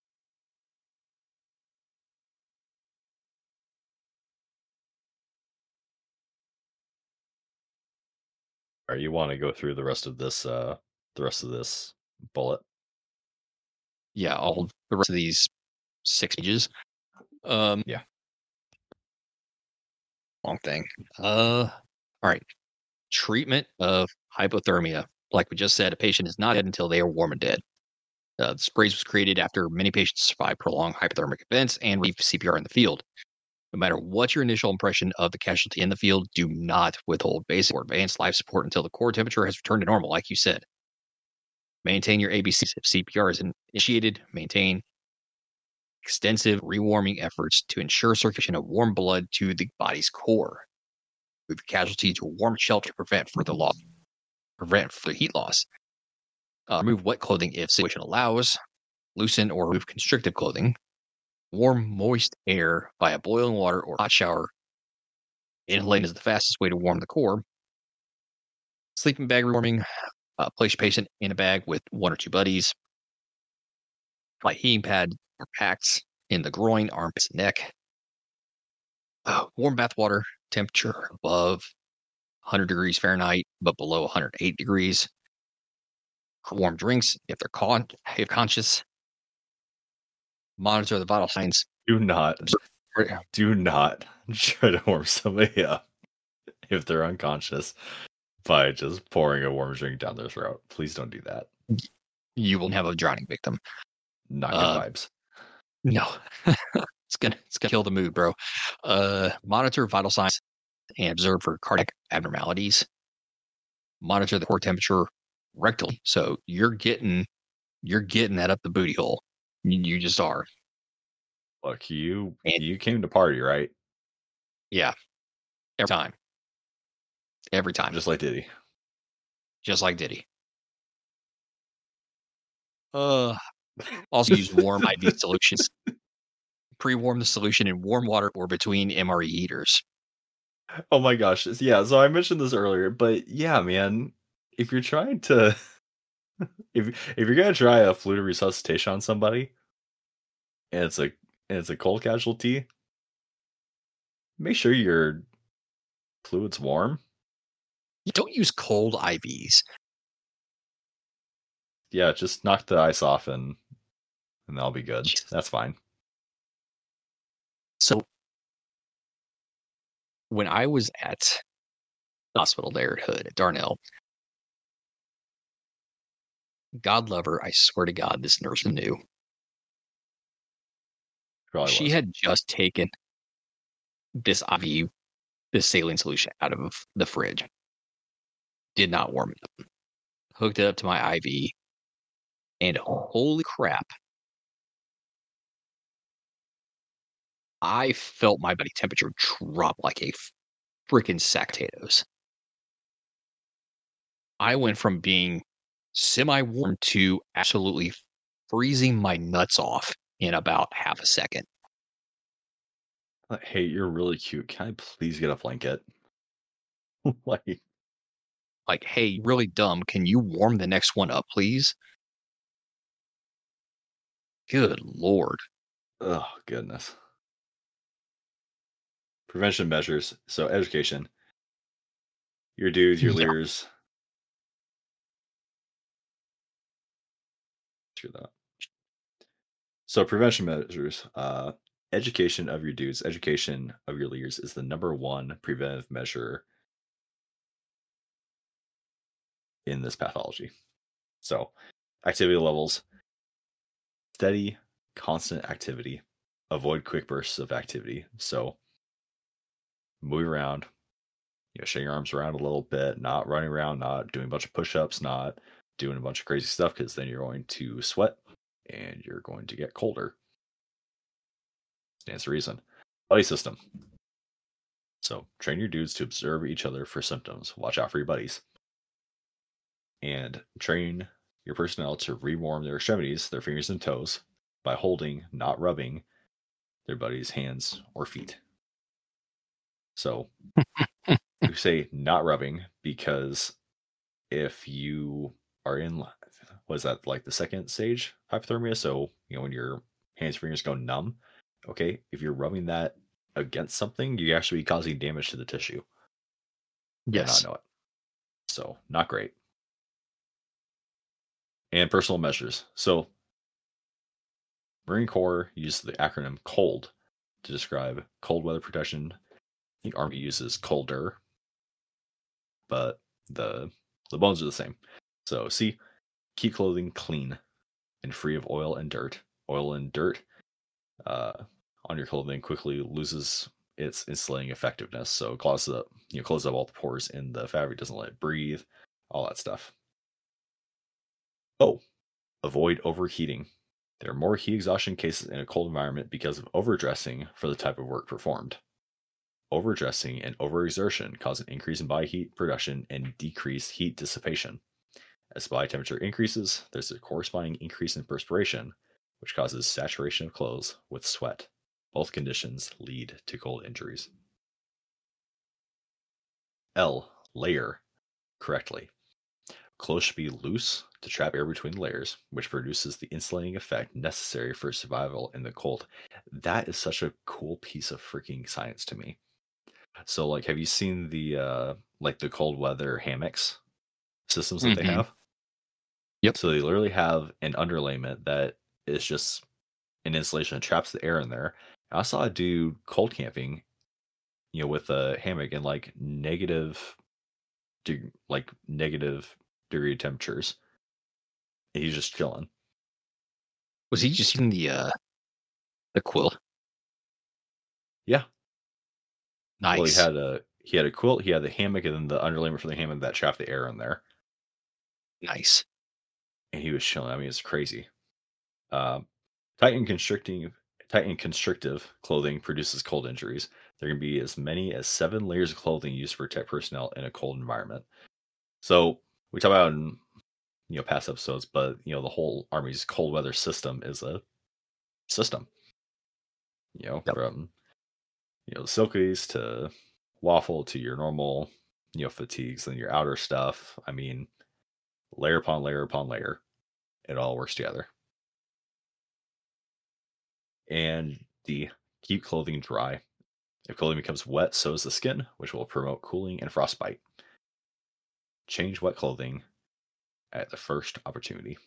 All right, you want to go through the rest of this, uh, the rest of this bullet? Yeah, all the rest of these six pages. Um, yeah. Long thing. Uh, all right. Treatment of hypothermia. Like we just said, a patient is not dead until they are warm and dead. Uh, the sprays was created after many patients survived prolonged hypothermic events and leave C P R in the field. No matter what your initial impression of the casualty in the field, do not withhold basic or advanced life support until the core temperature has returned to normal, like you said. Maintain your A B Cs if C P R is initiated. Maintain extensive rewarming efforts to ensure circulation of warm blood to the body's core. Move the casualty to a warm shelter to prevent further loss, prevent further heat loss. Uh, remove wet clothing if situation allows. Loosen or remove constrictive clothing. Warm, moist air via boiling water or hot shower. Inhaling is the fastest way to warm the core. Sleeping bag rewarming. Uh, place your patient in a bag with one or two buddies. Apply heating pad or packs in the groin, armpits, and neck. Uh, warm bath water, temperature above one hundred degrees Fahrenheit, but below one hundred eight degrees. Warm drinks if they're con- if conscious. Monitor the vital signs. Do not, do not try to warm somebody up if they're unconscious by just pouring a warm drink down their throat. Please don't do that. You will have a drowning victim. Not good uh, vibes. No, it's gonna it's gonna kill the mood, bro. Uh, monitor vital signs and observe for cardiac abnormalities. Monitor the core temperature rectally, so you're getting you're getting that up the booty hole. You, you just are. Look, you and, you came to party, right? Yeah, every time. Every time. Just like Diddy. Just like Diddy. Uh, also use warm I V solutions. Pre-warm the solution in warm water or between M R E heaters. Oh my gosh. Yeah, so I mentioned this earlier, but yeah, man, if you're trying to if if you're going to try a fluid resuscitation on somebody and it's a and it's a cold casualty, make sure your fluid's warm. You don't use cold I Vs. Yeah, just knock the ice off and and that'll be good. Jeez. That's fine. So when I was at the hospital there at Hood at Darnell, God love her, I swear to God, this nurse knew. Probably she was. had just taken this I V, this saline solution out of the fridge. Did not warm it up. Hooked it up to my I V. And holy crap. I felt my body temperature drop like a freaking sack of potatoes. I went from being semi-warm to absolutely freezing my nuts off in about half a second. Hey, you're really cute. Can I please get a blanket? like, like, hey, really dumb. Can you warm the next one up, please? Good Lord. Oh, goodness. Prevention measures. So education. Your dudes, your yeah. leaders. Screw that. So prevention measures. Uh, education of your dudes, education of your leaders is the number one preventive measure in this pathology. So activity levels. Steady, constant activity. Avoid quick bursts of activity. So move around, you know, shake your arms around a little bit, not running around, not doing a bunch of push-ups, not doing a bunch of crazy stuff, because then you're going to sweat and you're going to get colder. Stands to reason. Body system. So train your dudes to observe each other for symptoms. Watch out for your buddies. And train your personnel to rewarm their extremities, their fingers and toes, by holding, not rubbing, their buddies' hands or feet. So you say not rubbing because if you are in, was that like the second stage hypothermia? So, you know, when your hands and fingers go numb, okay, if you're rubbing that against something, you actually be causing damage to the tissue. Yes. And not know it. So, not great. And personal measures. So, Marine Corps uses the acronym COLD to describe cold weather protection. I think Army uses colder, but the the bones are the same. So, C, keep clothing clean and free of oil and dirt. Oil and dirt uh, on your clothing quickly loses its insulating effectiveness. So it closes up, you know, closes up all the pores in the fabric, doesn't let it breathe, all that stuff. Oh, avoid overheating. There are more heat exhaustion cases in a cold environment because of overdressing for the type of work performed. Overdressing and overexertion cause an increase in body heat production and decreased heat dissipation. As body temperature increases, there's a corresponding increase in perspiration, which causes saturation of clothes with sweat. Both conditions lead to cold injuries. L. Layer correctly. Clothes should be loose to trap air between layers, which produces the insulating effect necessary for survival in the cold. That is such a cool piece of freaking science to me. So, like, have you seen the uh, like the cold weather hammocks systems that Mm-hmm. they have? Yep. So they literally have an underlayment that is just an insulation that traps the air in there. I saw a dude cold camping, you know, with a hammock in like negative, deg- like negative degree temperatures. And he's just chilling. Was he just using the uh the quilt? Yeah. Nice. Well, he had a he had a quilt, he had the hammock, and then the underlayment for the hammock that trapped the air in there. Nice. And he was chilling. I mean, it's crazy. Um, tight and constricting, tight and constrictive clothing produces cold injuries. There can be as many as seven layers of clothing used to protect personnel in a cold environment. So we talk about in you know past episodes, but you know the whole Army's cold weather system is a system. You know, Yep. from you know the silkies to waffle to your normal you know fatigues and your outer stuff. I mean, layer upon layer upon layer, it all works together. And the keep clothing dry. If clothing becomes wet, so is the skin, which will promote cooling and frostbite. Change wet clothing at the first opportunity.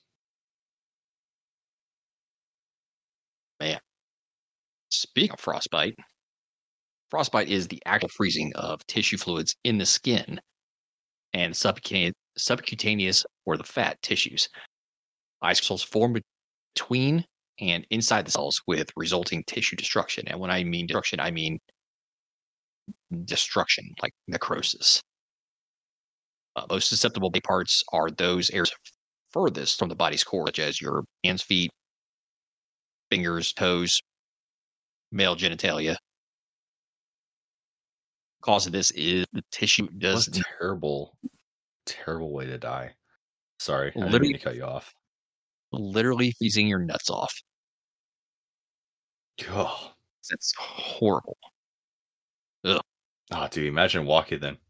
Man. Speaking of frostbite, frostbite is the actual freezing of tissue fluids in the skin and subcutaneous, subcutaneous or the fat tissues. Ice crystals form between and inside the cells with resulting tissue destruction. And when I mean destruction, I mean destruction, like necrosis. Uh, most susceptible body parts are those areas furthest from the body's core, such as your hands, feet, fingers, toes, male genitalia. Cause of this is the tissue does What a terrible, terrible way to die. Sorry, I didn't mean literally, to cut you off. literally freezing your nuts off. Oh, That's horrible. Ugh. oh dude, imagine walking then.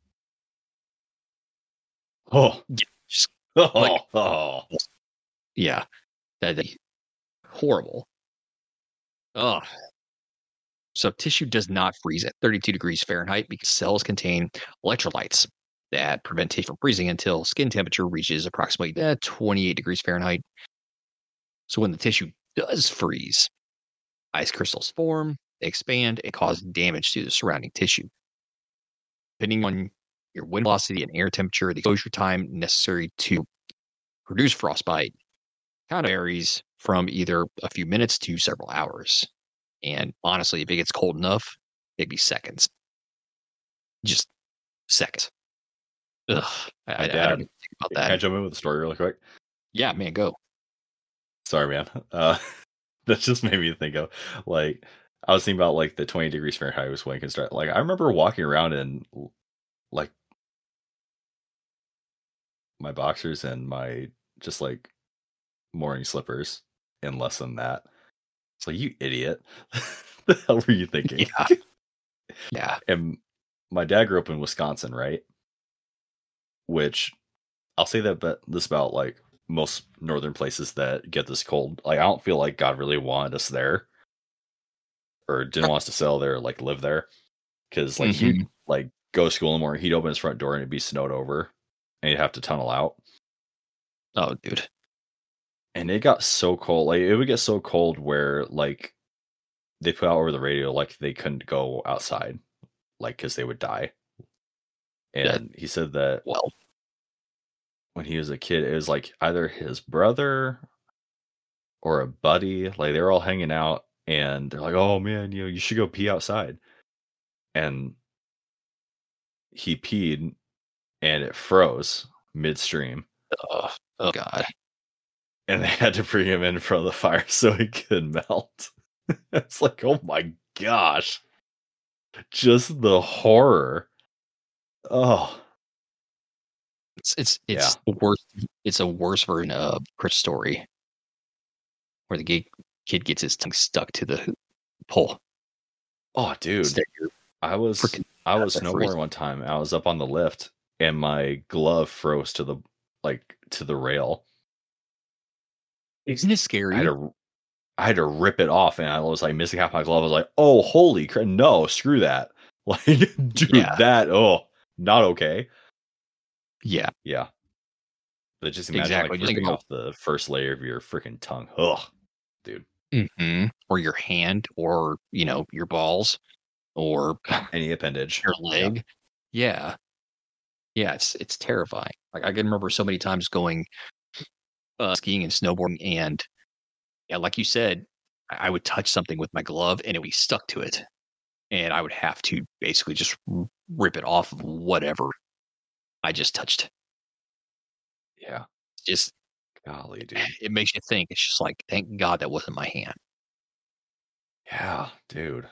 Oh, Yeah, just oh, like oh. yeah, that, that horrible. Ugh. So tissue does not freeze at thirty-two degrees Fahrenheit because cells contain electrolytes that prevent tissue from freezing until skin temperature reaches approximately eh, twenty-eight degrees Fahrenheit. So when the tissue does freeze, ice crystals form, they expand, and cause damage to the surrounding tissue. Depending on your wind velocity and air temperature, the exposure time necessary to produce frostbite kind of varies from either a few minutes to several hours. And honestly, if it gets cold enough, it'd be seconds. Just seconds. Ugh. I, I, I don't even think about that. Can I jump in with a story really quick? Yeah, man, go. Sorry, man. Uh, that just made me think of like I was thinking about like the twenty degrees Fahrenheit was when it can start. Like I remember walking around in like my boxers and my just like morning slippers in less than that. It's like, you idiot. The hell were you thinking? Yeah. Yeah. And my dad grew up in Wisconsin, right? Which I'll say that but this about like most northern places that get this cold. Like I don't feel like God really wanted us there or didn't want us to settle there or like live there. Cause like hmm he'd like go to school in the morning, he'd open his front door and it'd be snowed over and he'd have to tunnel out. Oh, dude. And it got so cold. Like it would get so cold where like they put out over the radio like they couldn't go outside, like because they would die. Yeah. And he said that Well, when he was a kid, it was like either his brother or a buddy, like they were all hanging out, and they're like, "Oh man, you know, you should go pee outside." And he peed, and it froze midstream, oh, oh God. and they had to bring him in front of the fire so he could melt. It's like, oh my gosh, just the horror. Oh, It's it's yeah. it's the worst. It's a worse version of Chris Story, where the gay kid gets his tongue stuck to the pole. Oh, dude. Instead, you're I was freaking I was nuts are freezing. snowboarding one time. I was up on the lift and my glove froze to the like to the rail. Isn't it I scary? had to I had to rip it off, and I was like missing half my glove. I was like, "Oh, holy crap! No, screw that! Like, dude, Yeah. that oh, not okay." Yeah, Yeah, but just imagine exactly. like Just think ripping about off the first layer of your freaking tongue. Ugh, dude. hmm or your hand, or you know, your balls, or Any appendage. your Yeah. leg. Yeah. yeah, it's it's terrifying. Like I can remember so many times going uh, skiing and snowboarding, and yeah, like you said, I I would touch something with my glove, and it would be stuck to it, and I would have to basically just r- rip it off of whatever I just touched. Yeah. Just Golly, dude. it makes you think. It's just like, thank God that wasn't my hand. Yeah, dude.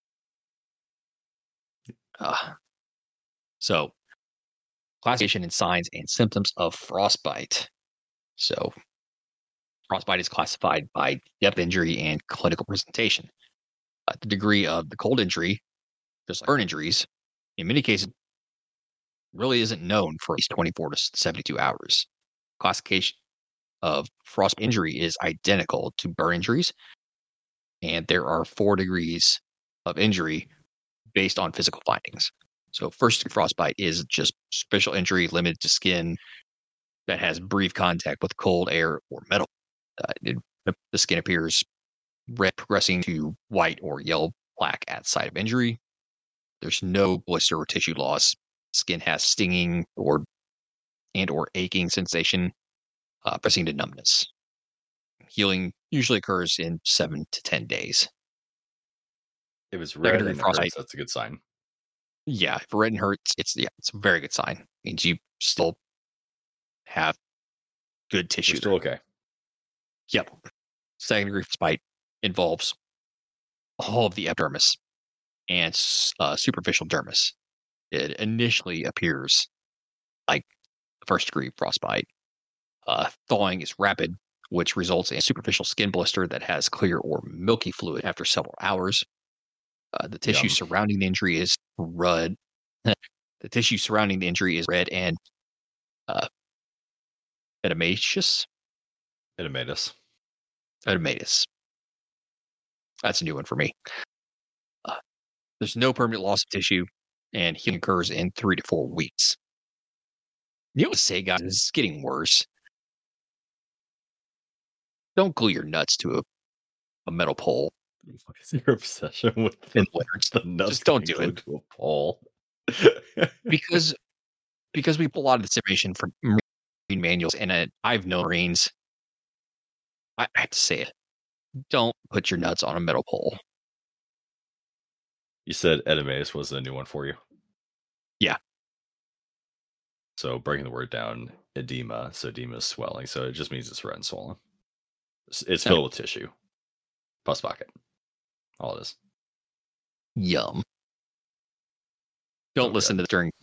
Uh, so, classification and signs and symptoms of frostbite. So, frostbite is classified by depth injury and clinical presentation. Uh, the degree of the cold injury, just like burn injuries, in many cases, really isn't known for at least twenty-four to seventy-two hours. Classification of frost injury is identical to burn injuries, and there are four degrees of injury based on physical findings. So, first degree frostbite is just superficial injury limited to skin that has brief contact with cold air or metal. Uh, it, the skin appears red, progressing to white or yellow plaque at site of injury. There's no blister or tissue loss. Skin has stinging or and or aching sensation, uh, pressing to numbness. Healing usually occurs in seven to ten days. It was Second red degree and it frostbite. hurts. That's a good sign. Yeah, if red and hurts, it's yeah, it's a very good sign. It means you still have good tissue. You're still okay. Yep. Second degree frostbite involves all of the epidermis and uh, superficial dermis. It initially appears like first degree frostbite. Uh, thawing is rapid, which results in a superficial skin blister that has clear or milky fluid after several hours. Uh, the tissue Yum. surrounding the injury is red. The tissue surrounding the injury is red and uh, edematous. Edematous. Edematous. That's a new one for me. Uh, there's no permanent loss of tissue, and healing occurs in three to four weeks. You know what I say, guys? It's getting worse. Don't glue your nuts to a, a metal pole. What is your obsession with the, In winter. the nuts? Just don't getting do it. glued to a pole? because because we pull a lot of this information from marine manuals, and uh, I've known Marines. I, I have to say it. Don't put your nuts on a metal pole. You said edematous was a new one for you. Yeah. So breaking the word down, edema. So edema is swelling. So it just means it's red and swollen. It's, it's filled with tissue. Pus pocket. All it is. Yum. Don't Oh, listen God. to this during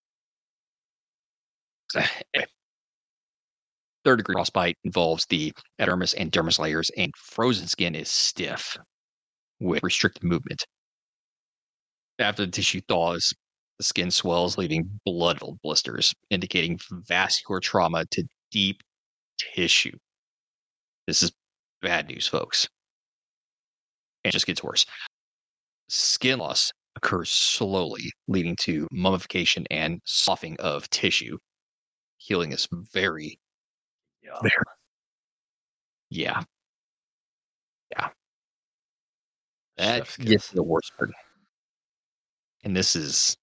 third degree frostbite involves the epidermis and dermis layers, and frozen skin is stiff with restricted movement. After the tissue thaws, the skin swells, leaving blood-filled blisters, indicating vascular trauma to deep tissue. This is bad news, folks. And it just gets worse. Skin loss occurs slowly, leading to mummification and sloughing of tissue. Healing is very, Yeah. very, yeah, yeah. That Chef's gets kiss. to the worst part. And this is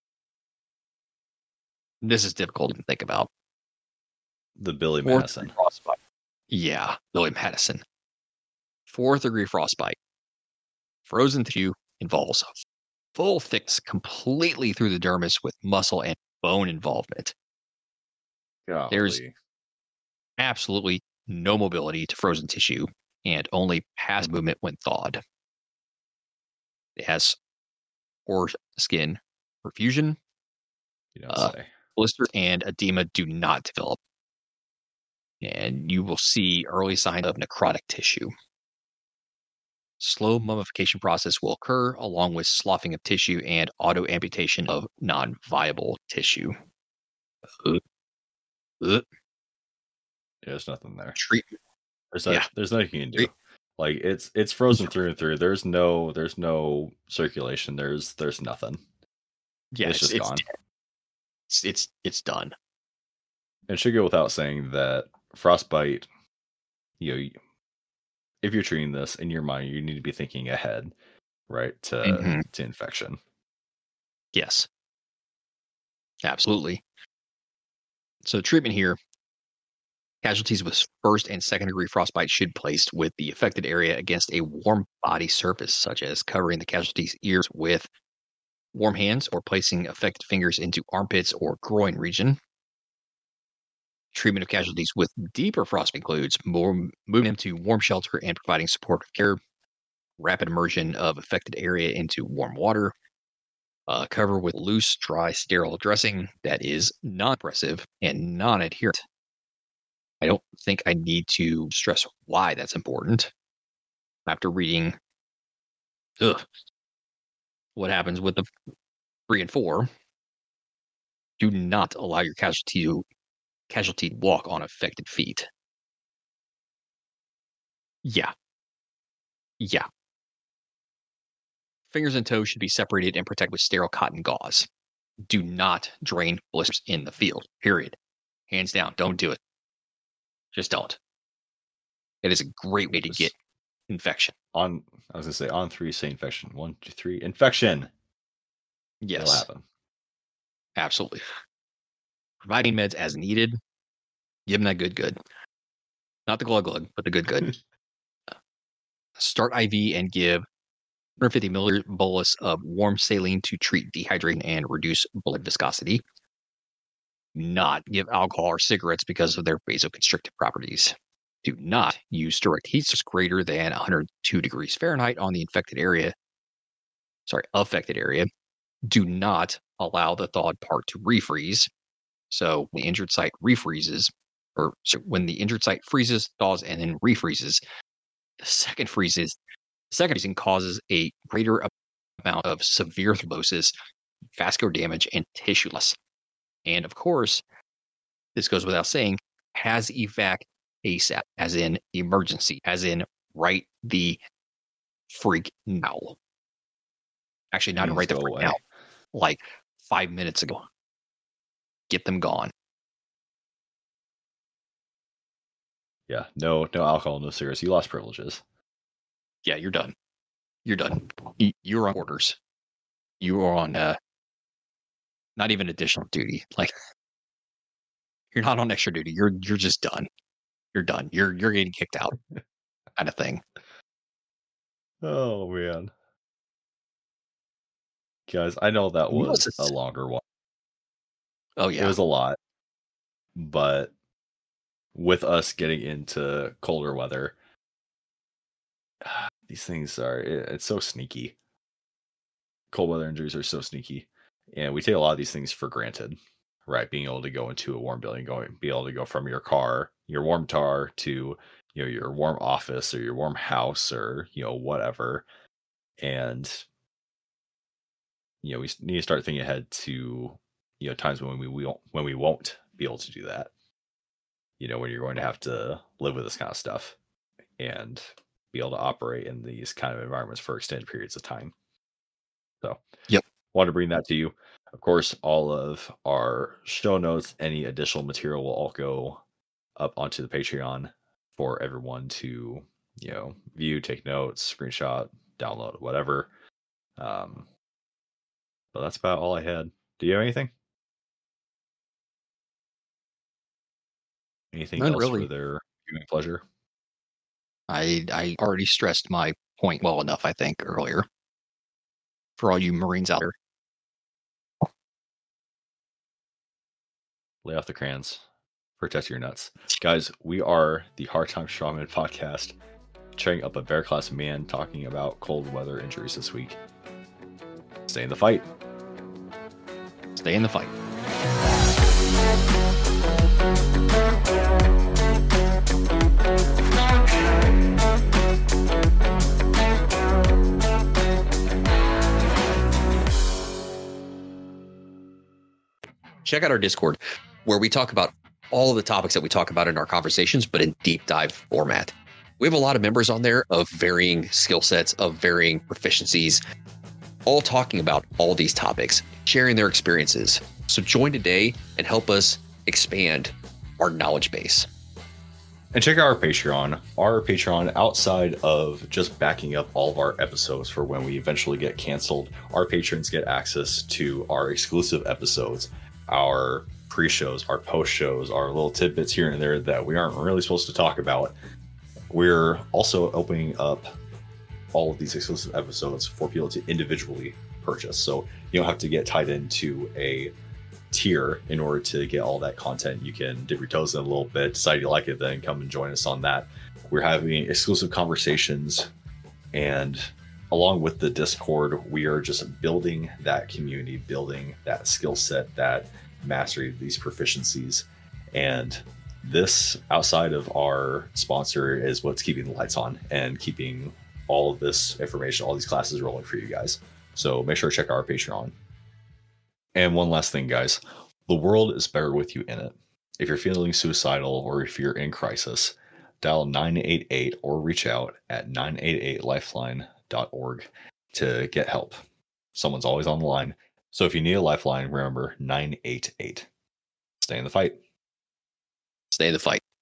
this is difficult to think about. The Billy Fourth degree Madison. frostbite. Yeah, Billy Madison. Fourth degree frostbite. Frozen tissue involves full thickness completely through the dermis with muscle and bone involvement. There's Golly. absolutely no mobility to frozen tissue and only passive movement when thawed. It has poor skin perfusion. You don't Uh, say. blisters and edema do not develop. And you will see early signs of necrotic tissue. Slow mummification process will occur along with sloughing of tissue and auto amputation of non-viable tissue. Uh, uh, Yeah, there's nothing there. treatment. There's no, Yeah. there's nothing you can do. Treat- Like it's it's frozen through and through. There's no there's no circulation. There's there's nothing. Yeah, it's it's just it's, gone. dead. it's it's it's done. It should go without saying that frostbite, you know, if you're treating this in your mind, you need to be thinking ahead, right, to Mhm. to infection. Yes, absolutely. So treatment here. Casualties with first and second degree frostbite should be placed with the affected area against a warm body surface, such as covering the casualty's ears with warm hands or placing affected fingers into armpits or groin region. Treatment of casualties with deeper frostbite includes more moving them to warm shelter and providing supportive care, rapid immersion of affected area into warm water, uh, cover with loose, dry, sterile dressing that is non-oppressive and non-adherent. I don't think I need to stress why that's important. After reading ugh, what happens with the three and four, do not allow your casualty to casualty to walk on affected feet. Yeah. Yeah. Fingers and toes should be separated and protected with sterile cotton gauze. Do not drain blisters in the field. Period. Hands down. Don't do it. Just don't. It is a great way to get infection. On I was gonna say on three, say infection. One, two, three, infection. Yes. It'll happen. Absolutely. Providing meds as needed. Give them that good good. Not the glug glug, but the good good. Start I V and give one hundred fifty milliliter bolus of warm saline to treat dehydration and reduce blood viscosity. Not give alcohol or cigarettes because of their vasoconstrictive properties. Do not use direct heat source greater than one hundred two degrees Fahrenheit on the infected area. Sorry, affected area. Do not allow the thawed part to refreeze. So when the injured site refreezes, or so when the injured site freezes, thaws, and then refreezes, the second freezes, the second freezing causes a greater amount of severe thrombosis, vascular damage, and tissue loss. And of course, this goes without saying, has evac ASAP, as in emergency, as in right the freak now. Actually, not Means right the go freak away. now, like five minutes ago. Get them gone. Yeah, no, no alcohol, no cigarettes. You lost privileges. Yeah, you're done. You're done. Y- You're on orders. You are on uh, not even additional duty. Like you're not on extra duty. You're you're just done. You're done. You're you're getting kicked out, kind of thing. Oh man, guys, I know that You know what's was a a s- longer one. Oh It yeah, was a lot, but with us getting into colder weather, these things are it- it's so sneaky. cold weather injuries are so sneaky, and we take a lot of these things for granted, right? Being able to go into a warm building, going, be able to go from your car, your warm car, to you know your warm office or your warm house or you know whatever, and you know we need to start thinking ahead to you know times when we won't when we won't be able to do that. You know when you're going to have to live with this kind of stuff and be able to operate in these kind of environments for extended periods of time. So, yep. Want to bring that to you. Of course, all of our show notes, any additional material will all go up onto the Patreon for everyone to, you know, view, take notes, screenshot, download, whatever. Um, but that's about all I had. Do you have anything? Anything None else really. for their viewing pleasure? I I already stressed my point well enough, I think, earlier. For all you Marines out there. Lay off the crayons. Protect your nuts. Guys, we are the Hard Time Strongman podcast, cheering up a bear class man talking about cold weather injuries this week. Stay in the fight. Stay in the fight. Check out our Discord, where we talk about all of the topics that we talk about in our conversations, but in deep dive format. We have a lot of members on there of varying skill sets, of varying proficiencies, all talking about all these topics, sharing their experiences. So join today and help us expand our knowledge base. And check out our Patreon. Our Patreon, outside of just backing up all of our episodes for when we eventually get canceled, our patrons get access to our exclusive episodes, our pre-shows, our post-shows, our little tidbits here and there that we aren't really supposed to talk about. We're also opening up all of these exclusive episodes for people to individually purchase. So you don't have to get tied into a tier in order to get all that content. You can dip your toes in a little bit, decide you like it, then come and join us on that. We're having exclusive conversations, and along with the Discord, we are just building that community, building that skill set, that mastery, these proficiencies. And this, outside of our sponsor, is what's keeping the lights on and keeping all of this information, all these classes rolling for you guys. So make sure to check out our Patreon. And one last thing, guys, the world is better with you in it. If you're feeling suicidal or if you're in crisis, dial nine eight eight or reach out at nine eight eight lifeline dot org to get help. Someone's always on the line. So if you need a lifeline, remember nine eight eight. Stay in the fight. Stay in the fight.